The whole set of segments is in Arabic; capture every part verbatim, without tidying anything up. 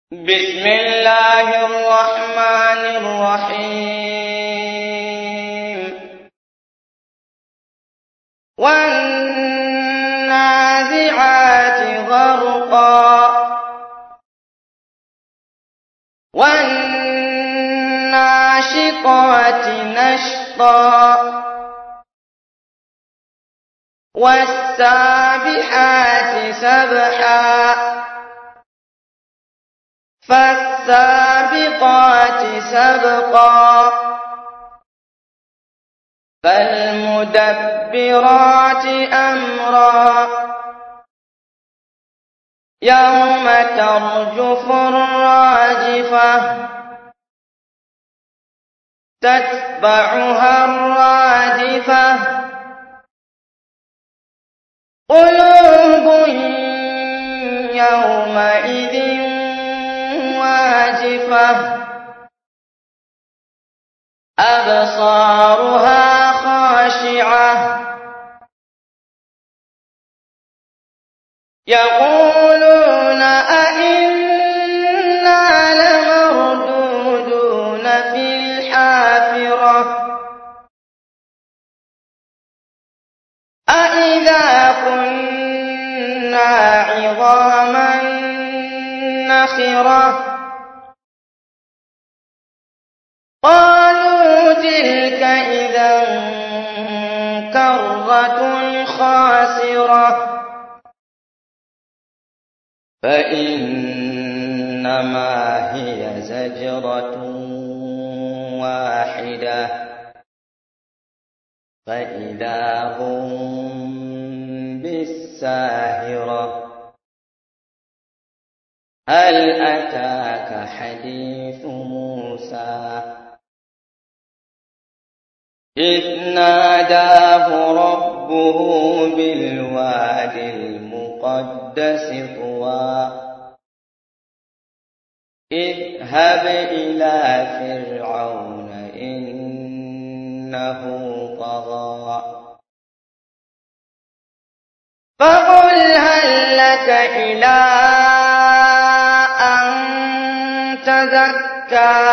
بسم الله الرحمن الرحيم والنازعات غرقا والناشطات نشطا والسابحات سبحا فالسابقات سبقا فالمدبرات أمرا يوم ترجف الراجفة تتبعها الرادفة قلوب يومئذ واجفة أبصارها خاشعة يقولون أئنا لمردودون في الحافرة أئذا كنا عظاما نخرة قالوا تلك إذا كرة خاسرة فإنما هي زجرة واحدة فإذا هم بالساهرة هل أتاك حديث موسى إذ ناداه ربه بالواد المقدس طوى اذهب إلى فرعون إنه طغى فقل هل لك إلى أن تزكى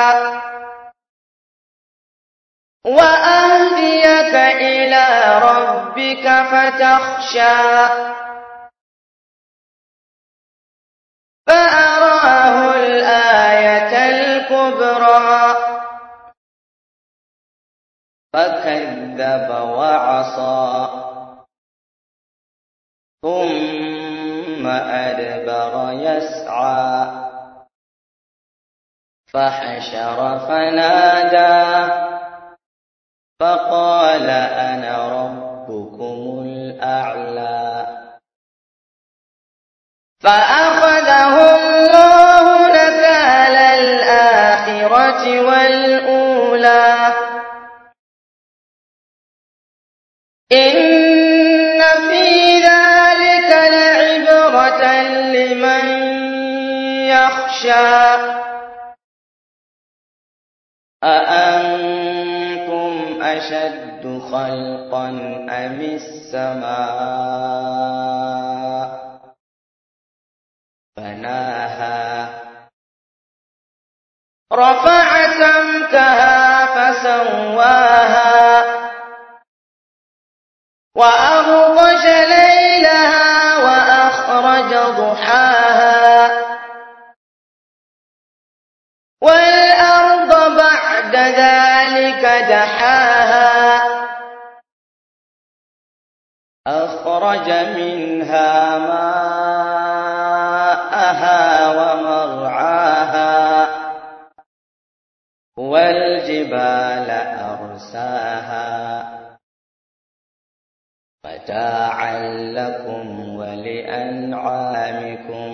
وأهديك إلى ربك فتخشى فأراه الآية الكبرى فكذب وعصى ثم أدبر يسعى فحشر فنادى فقال أنا ربكم الأعلى فأخذه الله نكال الآخرة والأولى إن في ذلك لعبرة لمن يخشى أأنتم أشد خلقا أم السماء بناها رفع سمكها فسواها وأغطش ليلها وأخرج ضحاها والأرض بعد ذلك دحاها أخرج منها ماءها ومرعاها والجبال أرساها متاعا لكم ولأنعامكم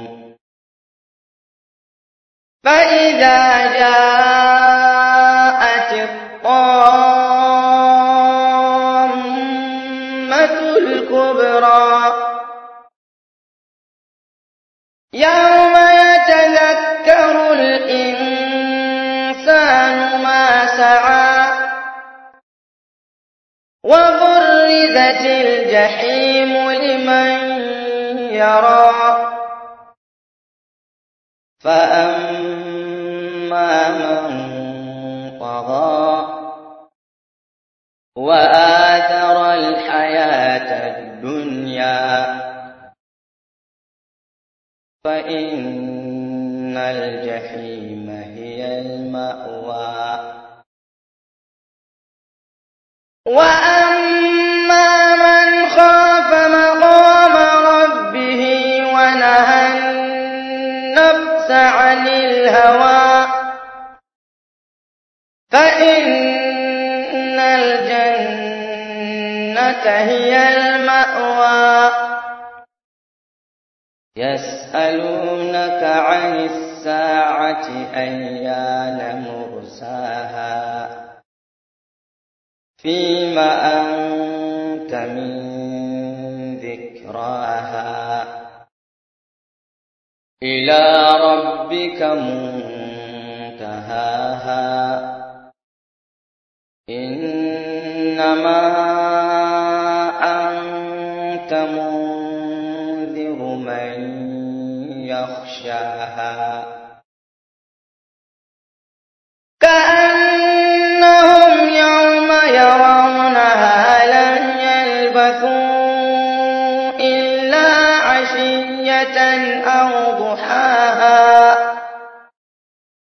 فإذا جاءت الطامة الكبرى يوم يتذكر الإنسان ما سعى وبرزت الجحيم لمن يرى فأما من طغى وآثر الحياة الدنيا فإن الجحيم هي المأوى وأما من خاف مقام ربه ونهى النفس عن الهوى فإن الجنة هي المأوى يسألونك عن الساعة أيان مرساها فيم أنت من ذكراها إلى ربك منتهاها إنما أنت منذر من يخشاها كأنهم يوم يرونها لم يلبثوا إلا عشية أو ضحاها